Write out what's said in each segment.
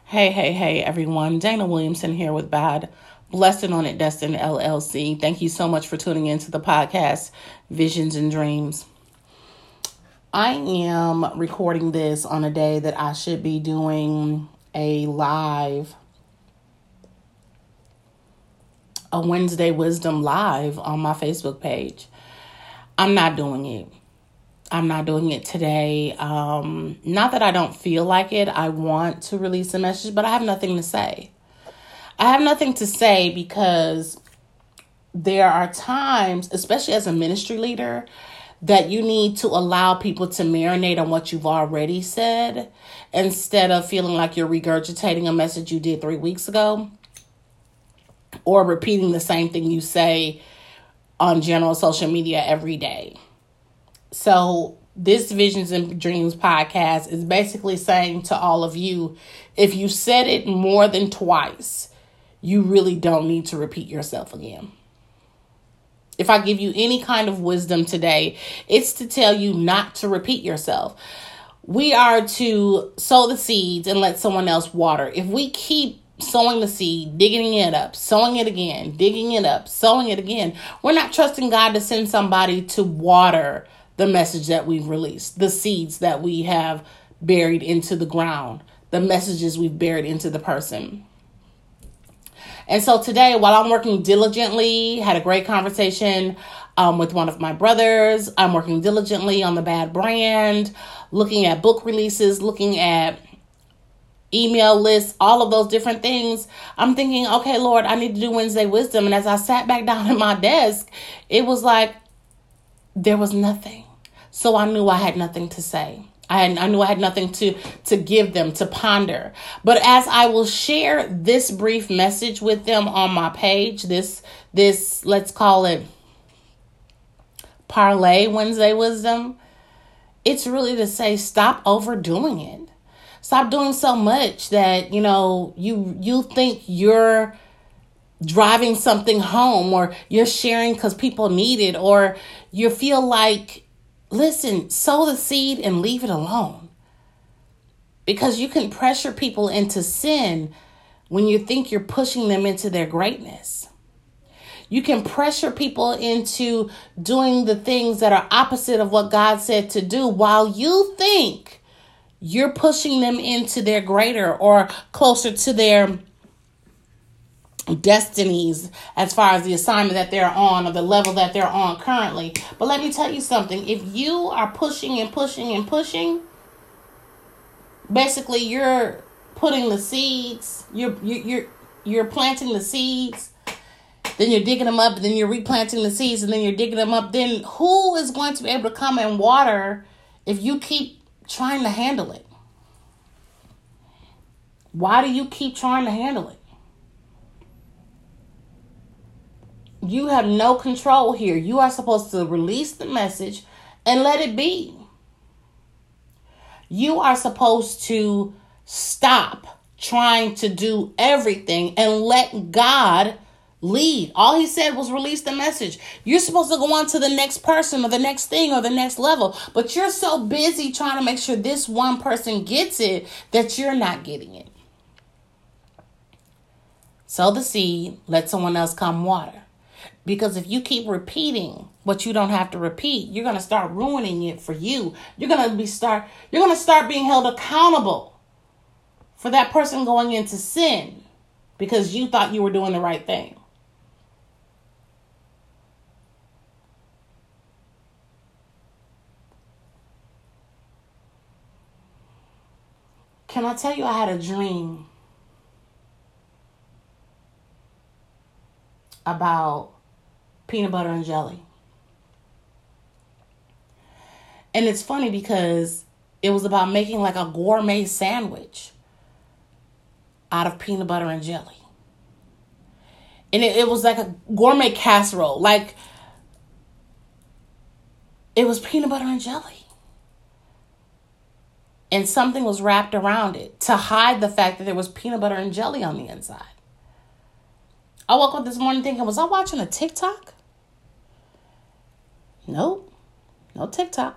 Hey, everyone. Dana Williamson here with Bad Blessed on It Destined LLC. Thank you so much for tuning into the podcast, Visions and Dreams. I am recording this on a day that I should be doing a Wednesday Wisdom live on my Facebook page. I'm not doing it. I'm not doing it today. Not that I don't feel like it. I want to release a message, but I have nothing to say. I have nothing to say because there are times, especially as a ministry leader, that you need to allow people to marinate on what you've already said instead of feeling like you're regurgitating a message you did 3 weeks ago or repeating the same thing you say on general social media every day. So this Visions and Dreams podcast is basically saying to all of you, if you said it more than twice, you really don't need to repeat yourself again. If I give you any kind of wisdom today, it's to tell you not to repeat yourself. We are to sow the seeds and let someone else water. If we keep sowing the seed, digging it up, sowing it again, digging it up, sowing it again, we're not trusting God to send somebody to water the message that we've released, the seeds that we have buried into the ground, the messages we've buried into the person. And so today, while I'm working diligently, had a great conversation with one of my brothers. I'm working diligently on the Bad brand, looking at book releases, looking at email lists, all of those different things. I'm thinking, okay, Lord, I need to do Wednesday Wisdom. And as I sat back down at my desk, it was like there was nothing. So I knew I had nothing to say. I knew I had nothing to give them, to ponder. But as I will share this brief message with them on my page, this let's call it Parlay Wednesday Wisdom, it's really to say stop overdoing it. Stop doing so much that, you think you're driving something home or you're sharing because people need it, or you feel like, listen, sow the seed and leave it alone. Because you can pressure people into sin when you think you're pushing them into their greatness. You can pressure people into doing the things that are opposite of what God said to do while you think you're pushing them into their greater or closer to their destinies as far as the assignment that they're on or the level that they're on currently. But let me tell you something. If you are pushing and pushing and pushing, basically you're putting the seeds, you're planting the seeds, then you're digging them up, and then you're replanting the seeds, and then you're digging them up. Then who is going to be able to come and water if you keep trying to handle it? Why do you keep trying to handle it? You have no control here. You are supposed to release the message and let it be. You are supposed to stop trying to do everything and let God lead. All he said was release the message. You're supposed to go on to the next person or the next thing or the next level. But you're so busy trying to make sure this one person gets it that you're not getting it. Sow the seed, let someone else come water. Because if you keep repeating what you don't have to repeat, you're going to start ruining it for you. You're going to start being held accountable for that person going into sin because you thought you were doing the right thing. Can I tell you I had a dream about peanut butter and jelly? And it's funny because it was about making like a gourmet sandwich out of peanut butter and jelly. And it was like a gourmet casserole. Like, it was peanut butter and jelly. And something was wrapped around it to hide the fact that there was peanut butter and jelly on the inside. I woke up this morning thinking, was I watching a TikTok? Nope. No TikTok.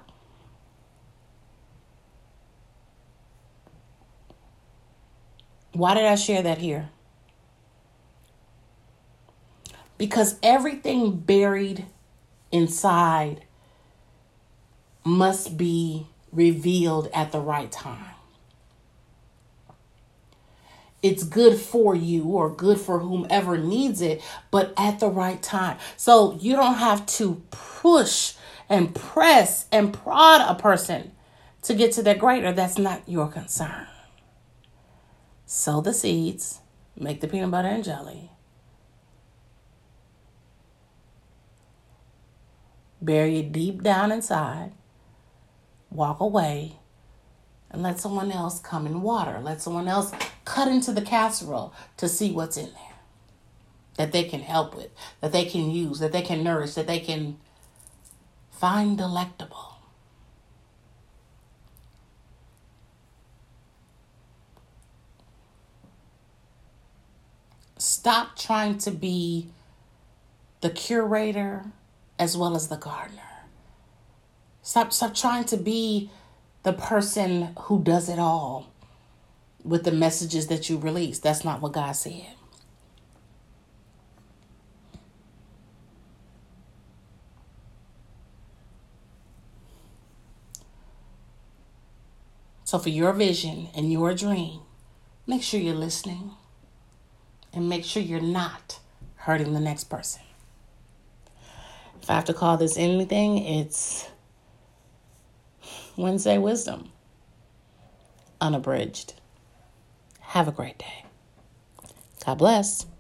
Why did I share that here? Because everything buried inside must be revealed at the right time. It's good for you or good for whomever needs it, but at the right time. So you don't have to push and press and prod a person to get to their greater. That's not your concern. Sow the seeds, make the peanut butter and jelly. Bury it deep down inside. Walk away. And let someone else come and water. Let someone else cut into the casserole to see what's in there. That they can help with. That they can use. That they can nourish. That they can find delectable. Stop trying to be the curator as well as the gardener. Stop trying to be the person who does it all with the messages that you release. That's not what God said. So for your vision and your dream, make sure you're listening and make sure you're not hurting the next person. If I have to call this anything, it's Wednesday Wisdom, unabridged. Have a great day. God bless.